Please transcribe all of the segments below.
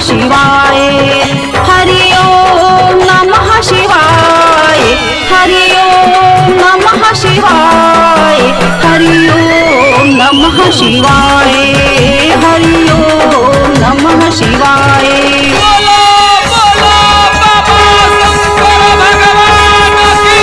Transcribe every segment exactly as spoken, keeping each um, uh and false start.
शिवाय। हरि ओम नमः शिवाय। हरि ओम नमः शिवाय। हरि ओम नमः शिवाय। हरि ओम नमः शिवाय। बोलो बोलो बाबा शंकर भगवान की।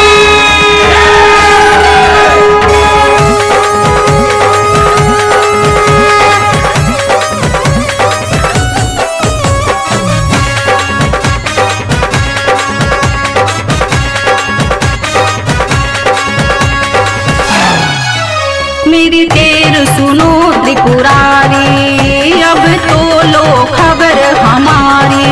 मेरी तेर सुनो त्रिपुरारी, अब तो लो खबर हमारी।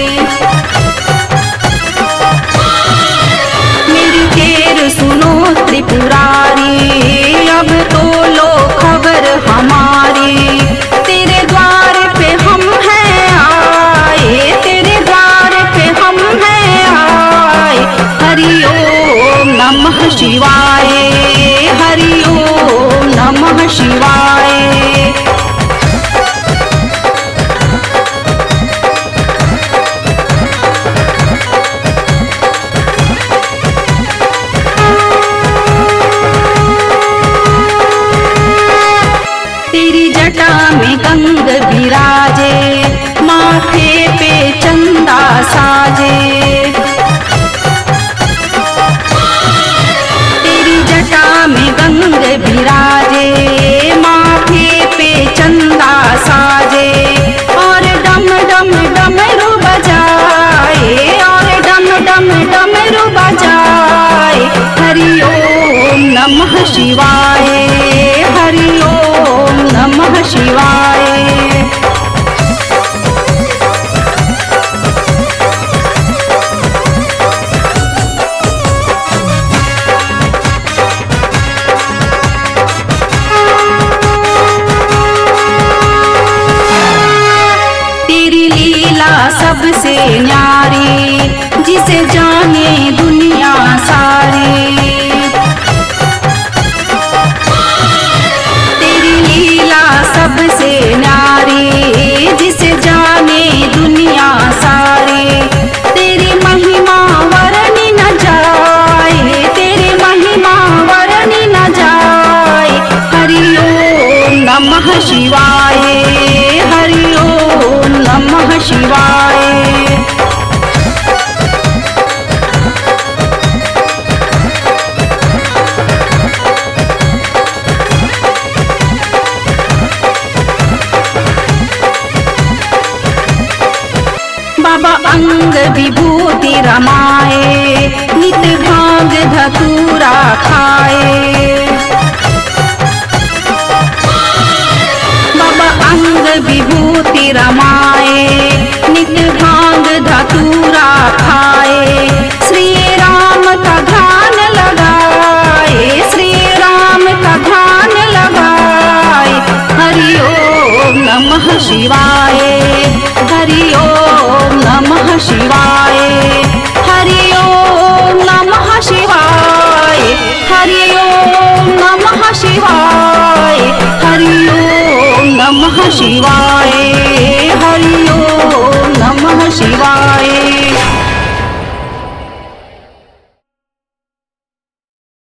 मेरी तेर सुनो त्रिपुरारी, अब तो लो खबर हमारी। तेरे द्वार पे हम हैं आए, तेरे द्वार पे हम हैं आए। हरि ओम नमः शिवाय। हरि ओम नमः शिवाय। तेरी जटा में गंग विराजे, माथे पे चंदा साजे। तेरी जटा में गंग विराजे, माथे पे चंदा साजे। और डम डम डमरू बजाए, और डम डम डमरू बजाए। हरि ओम नमः शिवाय। हरि ओम नमः शिवाय। तेरी लीला सबसे न्यारी, जिसे जाने दुनिया सारी। तेरी लीला सबसे न्यारी, जिसे जाने दुनिया सारी। तेरी महिमा वर्णि न जाए, तेरी महिमा वर्णि न जाए। हरि ओम नमः शिवाय। हरि ओम नमः शिवाय। बाबा अंग विभूति रमाए, नित भांग धतूरा खाए। बाबा अंग विभूति रमाए, नित भांग धतूरा खाए। श्री राम का ध्यान लगाए, श्री राम का ध्यान लगाए। हरि ओम नमः शिवाय। हरि ओम नमः शिवाय। हरि ओम नमः शिवाय। हरि ओम नमः शिवाय।